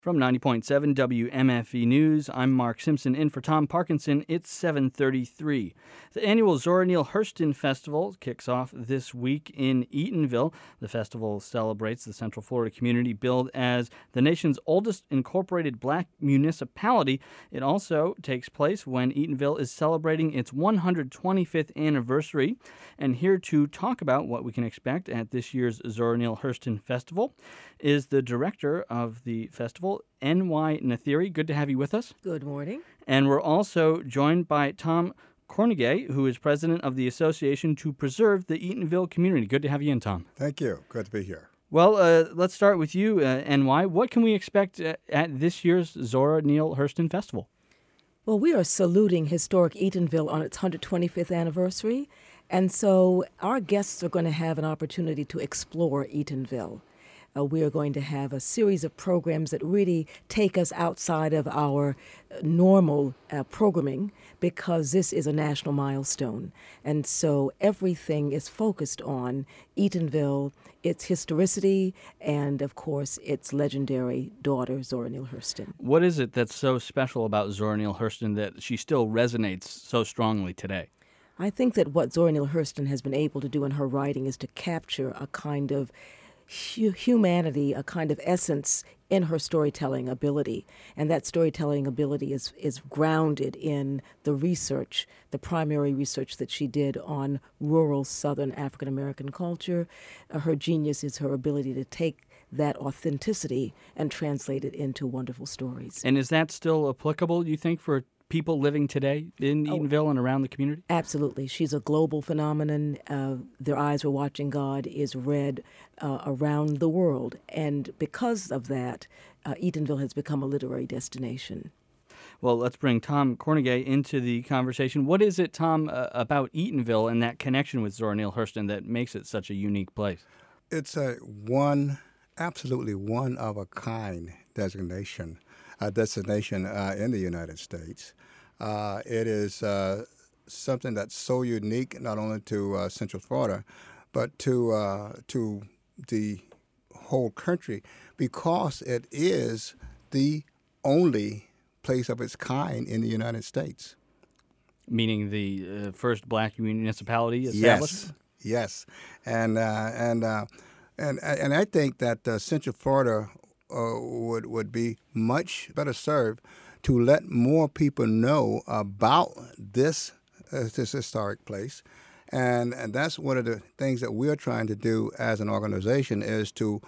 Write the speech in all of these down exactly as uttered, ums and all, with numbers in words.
From ninety point seven W M F E News, I'm Mark Simpson in for Tom Parkinson. It's seven thirty-three. The annual Zora Neale Hurston Festival kicks off this week in Eatonville. The festival celebrates the Central Florida community billed as the nation's oldest incorporated black municipality. It also takes place when Eatonville is celebrating its one hundred twenty-fifth anniversary. And here to talk about what we can expect at this year's Zora Neale Hurston Festival is the director of the festival, N Y Nathiri. Good to have you with us. Good morning. And we're also joined by Tom Cornegay, who is president of the Association to Preserve the Eatonville Community. Good to have you in, Tom. Thank you. Good to be here. Well, uh, let's start with you, uh, N Y. What can we expect uh, at this year's Zora Neale Hurston Festival? Well, we are saluting historic Eatonville on its one hundred twenty-fifth anniversary, and so our guests are going to have an opportunity to explore Eatonville. Uh, we are going to have a series of programs that really take us outside of our normal uh, programming, because this is a national milestone. And so everything is focused on Eatonville, its historicity, and, of course, its legendary daughter, Zora Neale Hurston. What is it that's so special about Zora Neale Hurston that she still resonates so strongly today? I think that what Zora Neale Hurston has been able to do in her writing is to capture a kind of humanity, a kind of essence in her storytelling ability. And that storytelling ability is, is grounded in the research, the primary research that she did on rural Southern African-American culture. Uh, her genius is her ability to take that authenticity and translate it into wonderful stories. And is that still applicable, you think, for people living today in Eatonville oh, and around the community? Absolutely. She's a global phenomenon. Uh, Their Eyes Were Watching God is read uh, around the world. And because of that, uh, Eatonville has become a literary destination. Well, let's bring Tom Cornegay into the conversation. What is it, Tom, uh, about Eatonville and that connection with Zora Neale Hurston that makes it such a unique place? It's a one, absolutely one-of-a-kind designation, a destination uh, in the United States. Uh, it is uh, something that's so unique, not only to uh, Central Florida, but to uh, to the whole country, because it is the only place of its kind in the United States. Meaning the uh, first black municipality established? Yes, yes, and uh, and uh, and and I think that uh, Central Florida uh, would would be much better served to let more people know about this uh, this historic place. And, and that's one of the things that we're trying to do as an organization, is to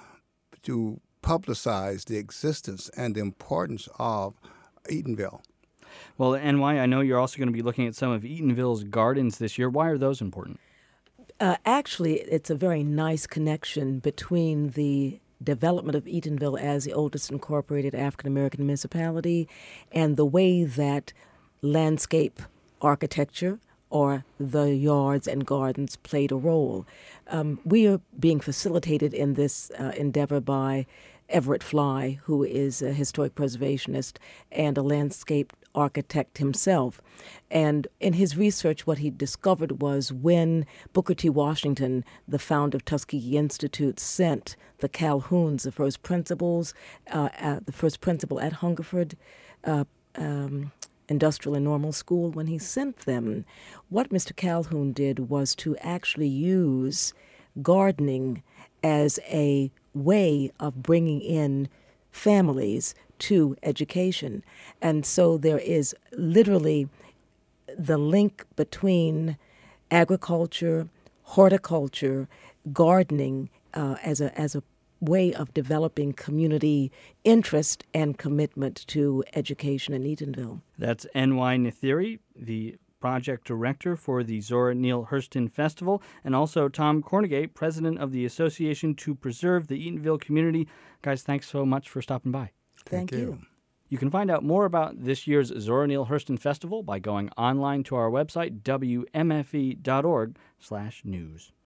to publicize the existence and the importance of Eatonville. Well, N Y, I know you're also going to be looking at some of Eatonville's gardens this year. Why are those important? Uh, actually, it's a very nice connection between the development of Eatonville as the oldest incorporated African-American municipality and the way that landscape architecture or the yards and gardens played a role. Um, we are being facilitated in this uh, endeavor by Everett Fly, who is a historic preservationist and a landscape architect himself. And in his research, what he discovered was when Booker T. Washington, the founder of Tuskegee Institute, sent the Calhouns, the first principals, uh, at the first principal at Hungerford uh, um, Industrial and Normal School, when he sent them, what Mister Calhoun did was to actually use gardening as a way of bringing in families to education. And so there is literally the link between agriculture, horticulture, gardening uh, as a as a way of developing community interest and commitment to education in Eatonville. That's N Y Nathiri, the project director for the Zora Neale Hurston Festival, and also Tom Cornegay, president of the Association to Preserve the Eatonville Community. Guys, thanks so much for stopping by. Thank, Thank you. you. You can find out more about this year's Zora Neale Hurston Festival by going online to our website, W M F E dot org slash news.